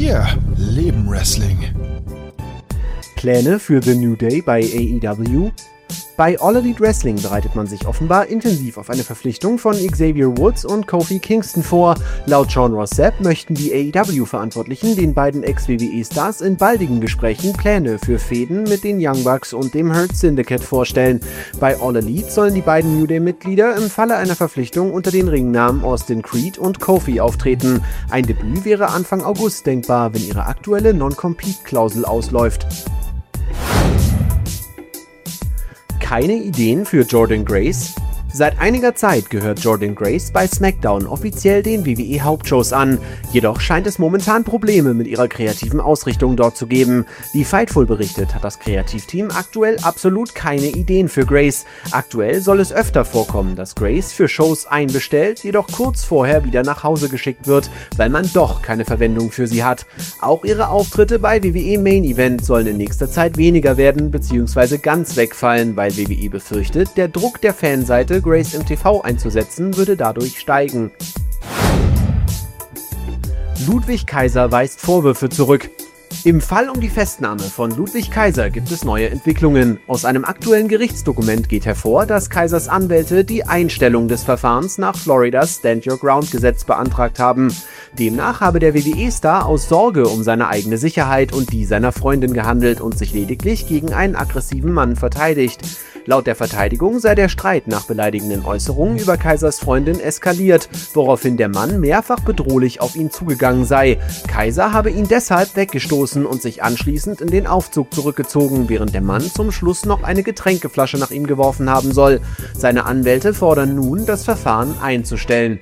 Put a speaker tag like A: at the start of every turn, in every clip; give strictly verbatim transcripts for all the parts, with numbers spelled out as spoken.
A: Wir leben Wrestling.
B: Pläne für The New Day bei A E W? Bei All Elite Wrestling bereitet man sich offenbar intensiv auf eine Verpflichtung von Xavier Woods und Kofi Kingston vor. Laut Sean Ross Sapp möchten die A E W-Verantwortlichen den beiden Ex-W W E-Stars in baldigen Gesprächen Pläne für Fehden mit den Young Bucks und dem Hurt Syndicate vorstellen. Bei All Elite sollen die beiden New Day-Mitglieder im Falle einer Verpflichtung unter den Ringnamen Austin Creed und Kofi auftreten. Ein Debüt wäre Anfang August denkbar, wenn ihre aktuelle Non-Compete-Klausel ausläuft. Keine Ideen für Jordynne Grace? Seit einiger Zeit gehört Jordynne Grace bei SmackDown offiziell den W W E-Hauptshows an, jedoch scheint es momentan Probleme mit ihrer kreativen Ausrichtung dort zu geben. Wie Fightful berichtet, hat das Kreativteam aktuell absolut keine Ideen für Grace. Aktuell soll es öfter vorkommen, dass Grace für Shows einbestellt, jedoch kurz vorher wieder nach Hause geschickt wird, weil man doch keine Verwendung für sie hat. Auch ihre Auftritte bei W W E Main Event sollen in nächster Zeit weniger werden bzw. ganz wegfallen, weil W W E befürchtet, der Druck der Fanseite, Grace im T V einzusetzen, würde dadurch steigen. Ludwig Kaiser weist Vorwürfe zurück. Im Fall um die Festnahme von Ludwig Kaiser gibt es neue Entwicklungen. Aus einem aktuellen Gerichtsdokument geht hervor, dass Kaisers Anwälte die Einstellung des Verfahrens nach Floridas Stand Your Ground Gesetz beantragt haben. Demnach habe der W W E-Star aus Sorge um seine eigene Sicherheit und die seiner Freundin gehandelt und sich lediglich gegen einen aggressiven Mann verteidigt. Laut der Verteidigung sei der Streit nach beleidigenden Äußerungen über Kaisers Freundin eskaliert, woraufhin der Mann mehrfach bedrohlich auf ihn zugegangen sei. Kaiser habe ihn deshalb weggestoßen und sich anschließend in den Aufzug zurückgezogen, während der Mann zum Schluss noch eine Getränkeflasche nach ihm geworfen haben soll. Seine Anwälte fordern nun, das Verfahren einzustellen.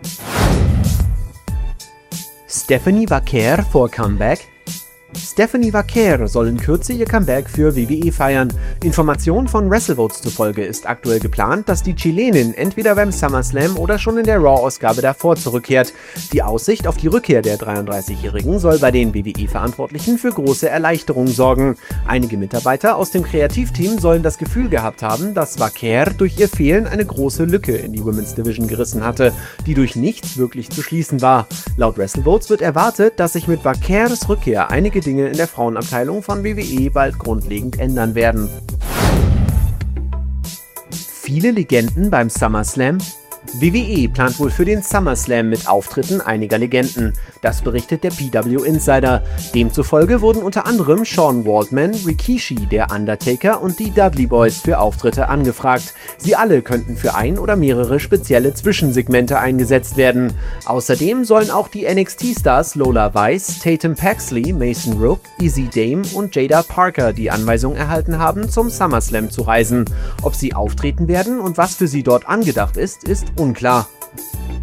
B: Stephanie Vaquer vor Comeback? Stephanie Vaquer soll in Kürze ihr Comeback für W W E feiern. Informationen von WrestleVotes zufolge ist aktuell geplant, dass die Chilenin entweder beim SummerSlam oder schon in der Raw-Ausgabe davor zurückkehrt. Die Aussicht auf die Rückkehr der dreiunddreißigjährigen soll bei den W W E-Verantwortlichen für große Erleichterung sorgen. Einige Mitarbeiter aus dem Kreativteam sollen das Gefühl gehabt haben, dass Vaquer durch ihr Fehlen eine große Lücke in die Women's Division gerissen hatte, die durch nichts wirklich zu schließen war. Laut WrestleVotes wird erwartet, dass sich mit Vaquers Rückkehr einige Dinge in der Frauenabteilung von W W E bald grundlegend ändern werden. Viele Legenden beim SummerSlam? W W E plant wohl für den SummerSlam mit Auftritten einiger Legenden. Das berichtet der P W Insider. Demzufolge wurden unter anderem Sean Waltman, Rikishi, der Undertaker und die Dudley Boyz für Auftritte angefragt. Sie alle könnten für ein oder mehrere spezielle Zwischensegmente eingesetzt werden. Außerdem sollen auch die N X T-Stars Lola Weiss, Tatum Paxley, Mason Rook, Izzy Dame und Jada Parker die Anweisung erhalten haben, zum SummerSlam zu reisen. Ob sie auftreten werden und was für sie dort angedacht ist, ist unklar.